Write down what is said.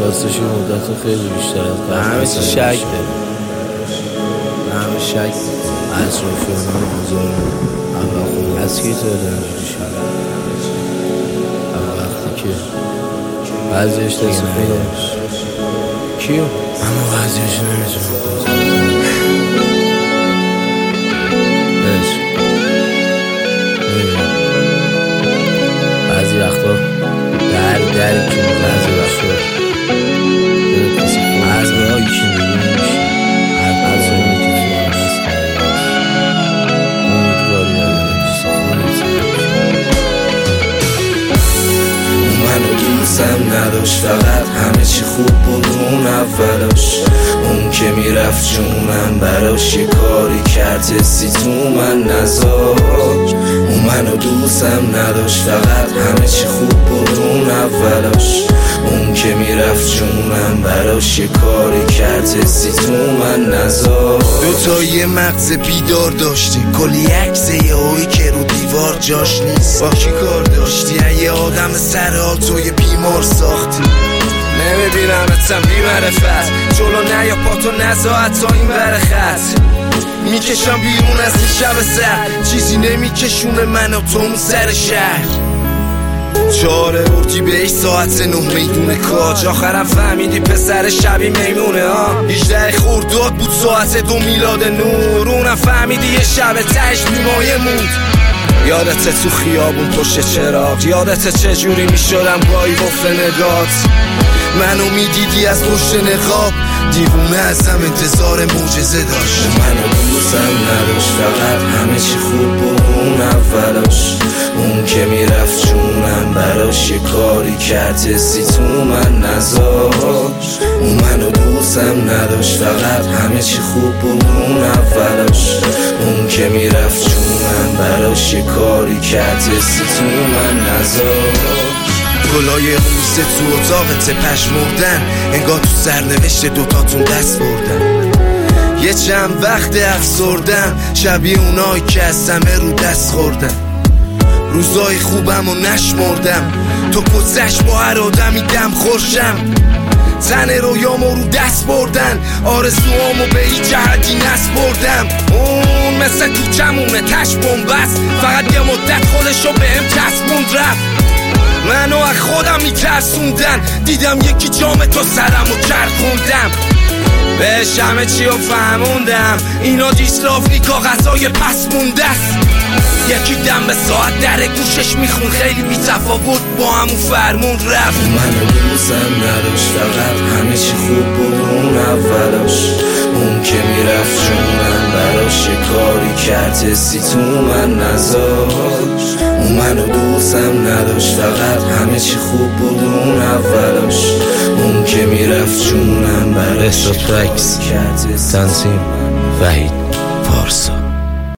راستش مدت خیلی بیشتر از قبل همه چی شک داره، همه شک اطرافیان ها بزارم اول خود از کی تو اینجوری شد وقتی که بعضیش دست خودش کیو؟ اما بعضیش نمیتونم بازم بعضی وقتا در که بعضی وقتا داره کسی خود بعضی هایی که میبینیش هر بازایی که تو هم هست امیدواری داره کسی خودت منو دوستم نداشت، فقط همه چی خوب بود اون اولاش. اون که میرفت جونم براش یه کاری کرد حسی تو من نذاشت. اون منو دوستم نداشت، فقط همه چی خوب بود اون اولاش. اون که میرفت جونم براش یه کاری کرد حسی تو من نذاشت. دوتا یه مغز بیدار داشتی، کلی عکس یه هایی که رو دیوار جاش نیست. با کی کار داشتی؟ یه آدم سرحال تو یه بیمار ساختی. نمیبینمتم بی معرفت، جلو نه یا پاتو نزاعت تا این بر خط. میکشم بیرون از این شب سر، چیزی نمیکشونه من و تو اون سر شهر. 4 اردیبهشت ساعت 9 میدون کاج. آخرم فهمیدی پسر شبی میمونه ها. 18 خرداد بود ساعت 2 میلاد نور. اونم فهمیدی یه شب تهش بیمایه موند. یادته تو خیابون پشت چراغ، یادته چجوری میشدم گاهی قفل نگات. منو میدیدی از پشت نقاب، دیوونه ازم انتظار معجزه داشت. منو دوستم نداشت، فقط همه چی خوب بود اون اولاش. اون که میرفت جونم براش یه کاری کرد حسی تو من نذاشت. اون منو دوستم نداشت، فقط همه چی خوب بود اون اولاش. اون که میرفت جونم براش یه کاری کرد حسی تو من نذاشت. گلای روزه تو اتاقت پشمردن، انگار تو سرنوشت دوتاتون دست بردن. یه چند وقت افسردم، شبیه اونایی که از همه رو دست خوردن. روزای خوبم و نشمردم، تو کسش با هر آدمی دم خورشم. تن رویامو رو دست بردن، آرزوامو به هیچ جهتی نسپردم. اون مثل تو کمونه تش بومبست، فقط یه مدت خودشو بهم چسبوند رفت. منو از خودم میترسوندن، دیدم یکی جام تو سرمو چرخوندم. بهش همه چی رو فهموندم، اینا دیسلافی کاغذای پس مونده است. یکی دم به ساعت در گوشش میخون، خیلی بی‌تفاوت با همون فرمون رفت. منو دوستم نداشت، فقط همه چی خوب بود اون اولاش. اون که میرفت جونم براش یه کاری کرد حسی تو من نذاشت. اون منو دوستم نداشت، فقط همه چی خوب بود اون اولاش. اون که میرفت جونم براش یه کاری کرد حسی تو من نذاشت. تنظیم وحید پارسا.